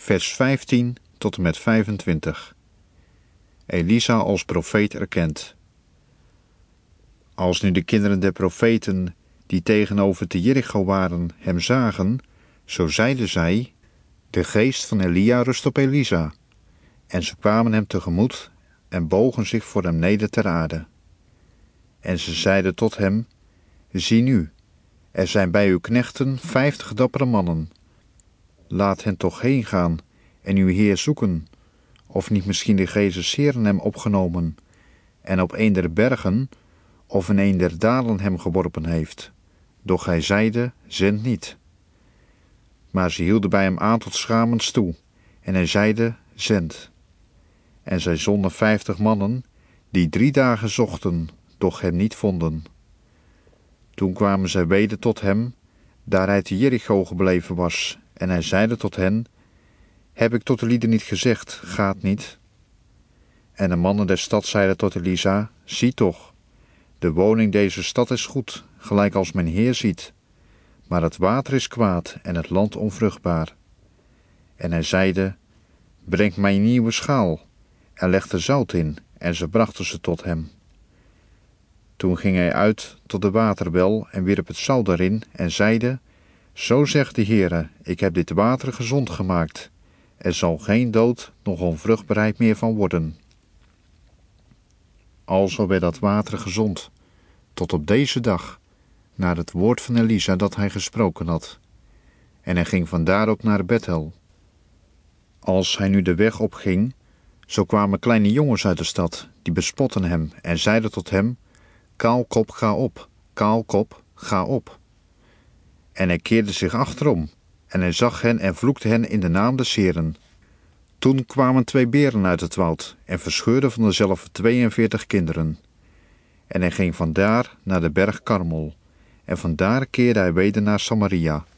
vers 15 tot en met 25. Elisa als profeet erkend. Als nu de kinderen der profeten, die tegenover te Jericho waren, hem zagen, zo zeiden zij: de geest van Elia rust op Elisa. En ze kwamen hem tegemoet en bogen zich voor hem neder ter aarde. En ze zeiden tot hem: zie nu, er zijn bij uw knechten 50 dappere mannen. Laat hen toch heen gaan en uw Heer zoeken, of niet misschien de Gezerseeren hem opgenomen en op een der bergen of in een der dalen hem geworpen heeft. Doch hij zeide: zend niet. Maar ze hielden bij hem aan tot schamens toe, en hij zeide: zend. En zij zonden 50 mannen, die 3 dagen zochten, doch hem niet vonden. Toen kwamen zij weder tot hem, daar hij te Jericho gebleven was, en hij zeide tot hen: heb ik tot de lieden niet gezegd, gaat niet? En de mannen der stad zeiden tot Elisa: zie toch, de woning deze stad is goed, gelijk als mijn Heer ziet, maar het water is kwaad en het land onvruchtbaar. En hij zeide: breng mij een nieuwe schaal, en leg er zout in, en ze brachten ze tot hem. Toen ging hij uit tot de waterwel en wierp het zout daarin en zeide: zo zegt de Heere, ik heb dit water gezond gemaakt. Er zal geen dood noch onvruchtbaarheid meer van worden. Alzo werd dat water gezond, tot op deze dag, naar het woord van Elisa dat hij gesproken had. En hij ging vandaar ook naar Bethel. Als hij nu de weg opging, zo kwamen kleine jongens uit de stad, die bespotten hem en zeiden tot hem: kaalkop, ga op, kaalkop, ga op. En hij keerde zich achterom, en hij zag hen en vloekte hen in de naam des Heeren. Toen kwamen 2 beren uit het woud en verscheurden van dezelfde 42 kinderen. En hij ging vandaar naar de berg Karmel, en vandaar keerde hij weder naar Samaria.